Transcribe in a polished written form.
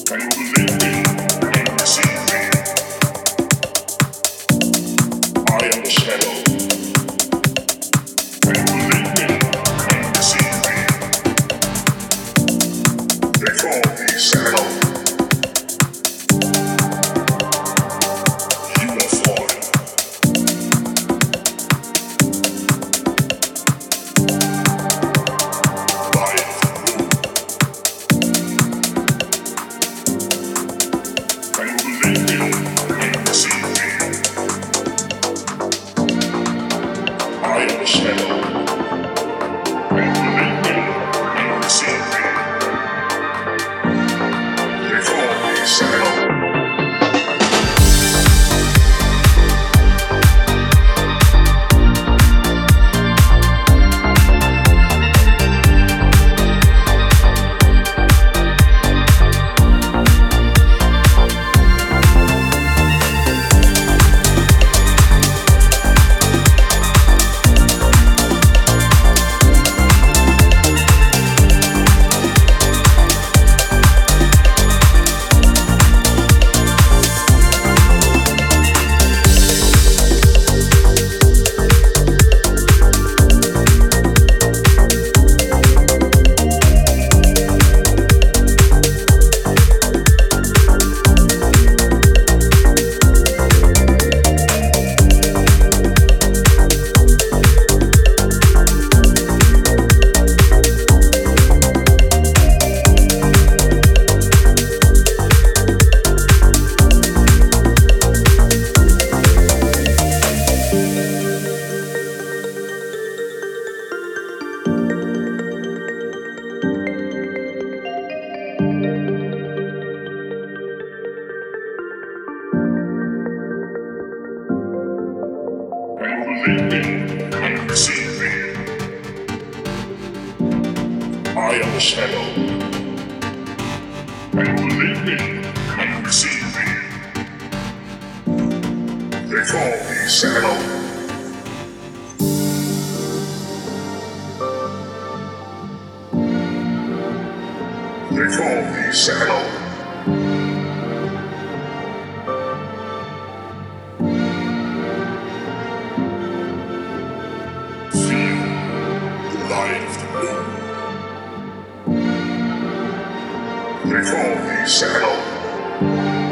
Can you believe me? Can you receive me? I am the shadow. Can you believe me? Can you receive me? They call me shadow. You are fallen. Life move. Can you believe me? Can you receive me? I am the shadow. Can you believe me? Can you receive me? They call me shadow. Can you believe me? Can you receive me? I am the shadow. Can you believe me? Can you receive me? They call me shadow. They call me shadow. Feel the light of the moon. They call me shadow.